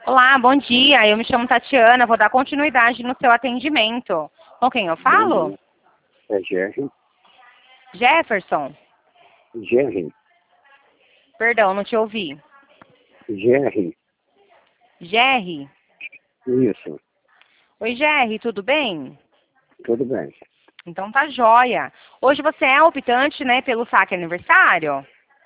Olá, bom dia. Eu me chamo Tatiana, vou dar continuidade no seu atendimento. Com quem eu Bom falo? dia. É Jerry. Jefferson. Jerry. Perdão, não te ouvi. Jerry. Jerry. Isso. Oi, Jerry, tudo bem? Tudo bem. Então tá jóia. Hoje você é optante, né, pelo saque aniversário?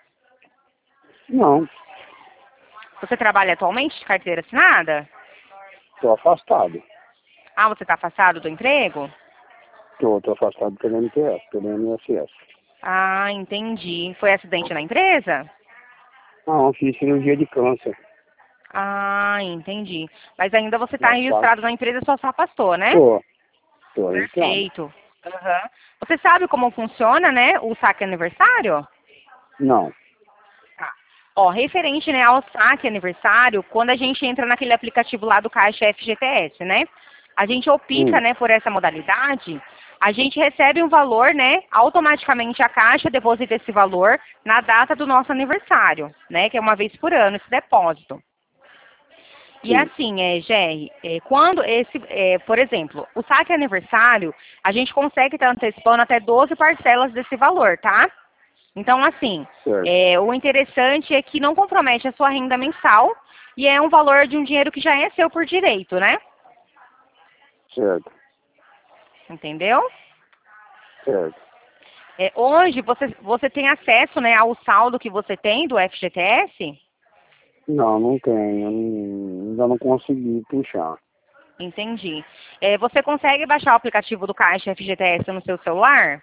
Não, Você trabalha atualmente de carteira assinada? estou afastado. Ah, você está afastado do emprego? Tô afastado pelo MTS, pelo MSS. Ah, entendi. Foi acidente na empresa? Não, fiz cirurgia de câncer. Ah, entendi. Mas ainda você está Na parte. registrado na empresa, só se afastou, né? Tô entrando. Perfeito. Aham. Você sabe como funciona, né, o saque aniversário? Não, Tá. Ó, referente, né, ao saque aniversário, quando a gente entra naquele aplicativo lá do Caixa FGTS, né, a gente opta, hum, né, por essa modalidade, a gente recebe um valor, né, automaticamente a Caixa deposita esse valor na data do nosso aniversário, né, que é uma vez por ano esse depósito. E sim, assim, Géry, quando por exemplo, o saque aniversário, a gente consegue estar antecipando até 12 parcelas desse valor, tá? Então, assim, certo, o interessante é que não compromete a sua renda mensal e é um valor de um dinheiro que já é seu por direito, né? certo, Entendeu? certo. Hoje, você tem acesso, né, ao saldo que você tem do FGTS? Não tenho. Ainda não consegui puxar. Entendi. Você consegue baixar o aplicativo do Caixa FGTS no seu celular?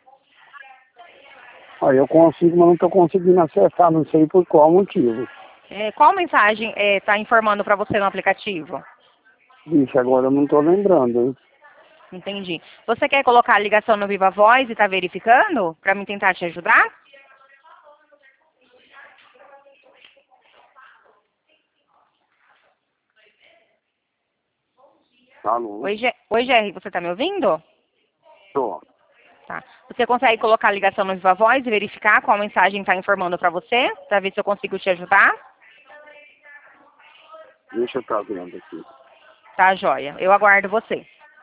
Aí eu consigo, mas não estou conseguindo acessar, não sei por qual motivo. Qual mensagem está informando para você no aplicativo? Bicho, agora eu não estou lembrando, hein? Entendi. Você quer colocar a ligação no Viva Voz e tá verificando? Para mim tentar te ajudar? Alô? Oi, Jerry, você tá me ouvindo? Tô. Tá. Você consegue colocar a ligação no Viva Voz e verificar qual mensagem está informando para você? Para ver se eu consigo te ajudar? Deixa eu estar vendo aqui. Tá, joia. Eu aguardo você.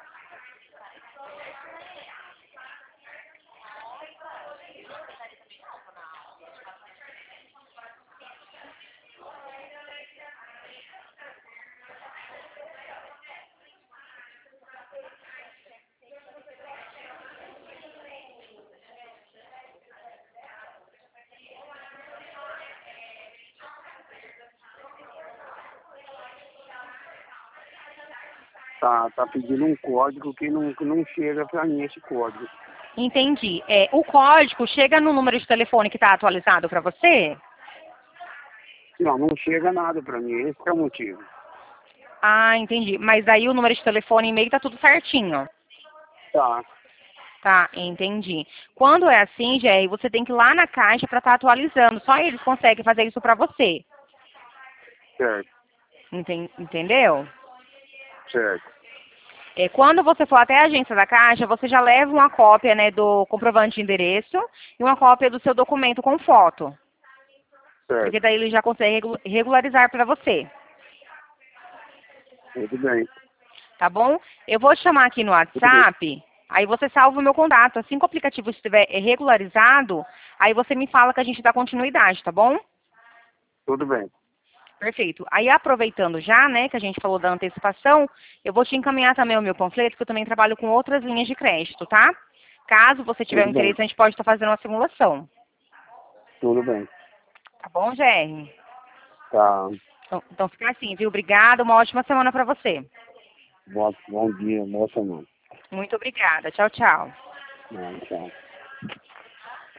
Tá pedindo um código que não chega para mim esse código. Entendi. O código chega no número de telefone que está atualizado para você? Não chega nada para mim, esse é o motivo. Ah, entendi. Mas aí o número de telefone e e-mail tá tudo certinho. Tá, Tá, entendi. Quando é assim, Jerry, você tem que ir lá na caixa para estar atualizando. Só eles conseguem fazer isso para você. certo, Entendeu? certo. Quando você for até a agência da Caixa, você já leva uma cópia, né, do comprovante de endereço e uma cópia do seu documento com foto. Porque Certo, daí ele já consegue regularizar para você. tudo bem, Tá bom? Eu vou te chamar aqui no tudo bem, WhatsApp, aí você salva o meu contato. Assim que o aplicativo estiver regularizado, aí você me fala que a gente dá continuidade, tá bom? tudo bem. Perfeito. Aí, aproveitando já, né, que a gente falou da antecipação, eu vou te encaminhar também o meu panfleto, que eu também trabalho com outras linhas de crédito, tá? Caso você tiver um Tudo bem, interesse, a gente pode estar fazendo uma simulação. tudo bem. Tá bom, GR? Tá, Então fica assim, viu? Obrigada, uma ótima semana para você. bom dia, boa semana. Muito obrigada. Tchau, tchau. Tchau.